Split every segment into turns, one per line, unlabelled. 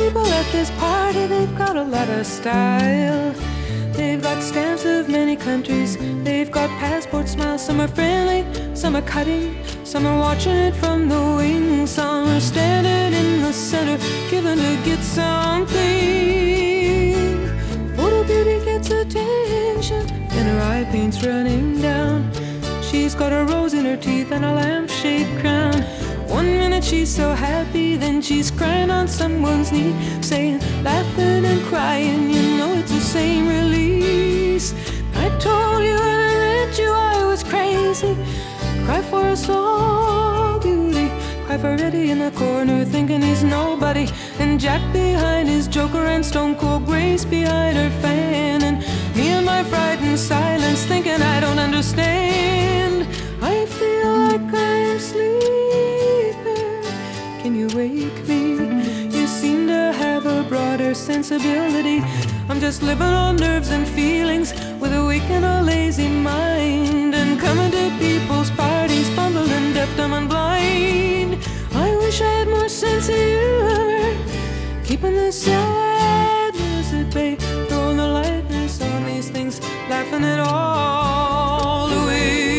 people at this party, they've got a lot of style. They've got stamps of many countries, they've got passport smiles. Some are friendly, some are cutting, some are watching it from the wings. Some are standing in the center, giving to get something. Photo beauty gets attention, and her eye paint's running down. She's got a rose in her teeth and a lampshade crown. One minute she's so happy, then she's crying on someone's knee, saying, laughing and crying, you know it's the same release. I told you when I met you I was crazy. Cry for a soul beauty, cry for Eddie in the corner thinking he's nobody, and Jack behind his Joker and Stone Cold Grace behind her fan, and me in my frightened silence thinking I don't understand. I feel like I'm sleeping. Can you wake me? You seem to have a broader sensibility. I'm just living on nerves and feelings with a weak and a lazy mind, and coming to people's parties fumbling deaf, dumb and blind. I wish I had more sense of humor, keeping the sadness at bay, throwing the lightness on these things, laughing it all away.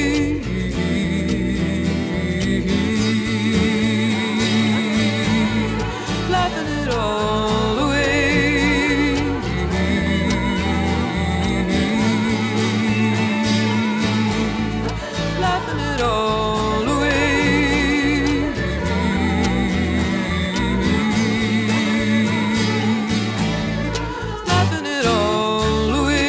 Laughing it all away. Laughing it all away. Laughing it all away.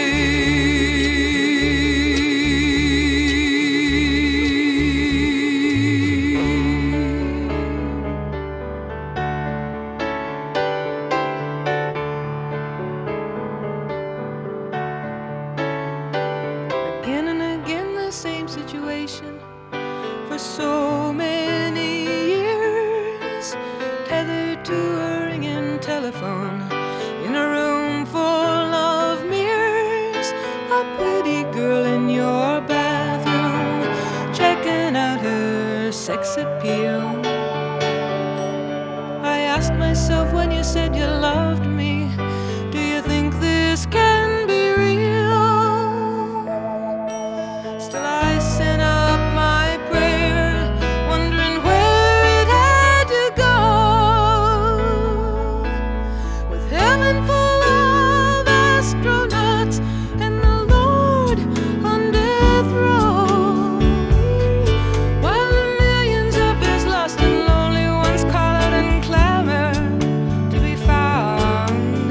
Again and again the same situation for so many years, tethered to a ringing telephone in a room full of mirrors. A pretty girl in your bathroom, checking out her sex appeal. I asked myself when you said you loved me, do you think this can be real? Still I sent up my prayer, wondering where it had to go, with heaven full of astronauts and the Lord on death row, while the millions of his lost and lonely ones call out and clamor to be found.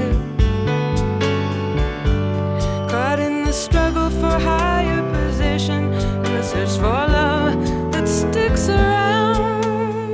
Caught in the struggle for higher position, in the search for love that sticks around.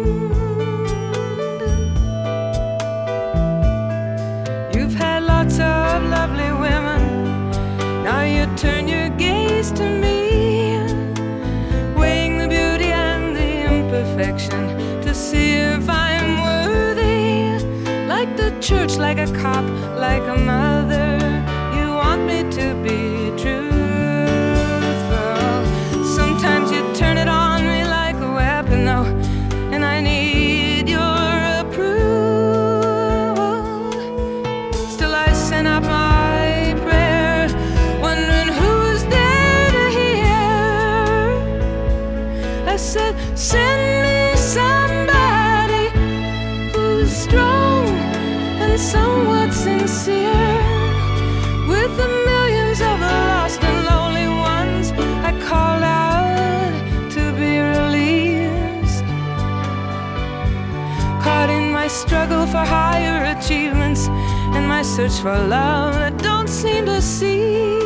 You've had lots of lovely women, now you turn your gaze to me, weighing the beauty and the imperfection to see if I'm worthy. Like the church, like a cop, like a mother, you want me to be truthful. Sometimes you turn it on me like a weapon, though, and I need your approval. Still I send out my prayer, wondering who's there to hear. I said, send me somebody who's strong and somewhat sincere, with the millions of the lost and lonely ones I called out to be released. Caught in my struggle for higher achievements and my search for love that don't seem to cease.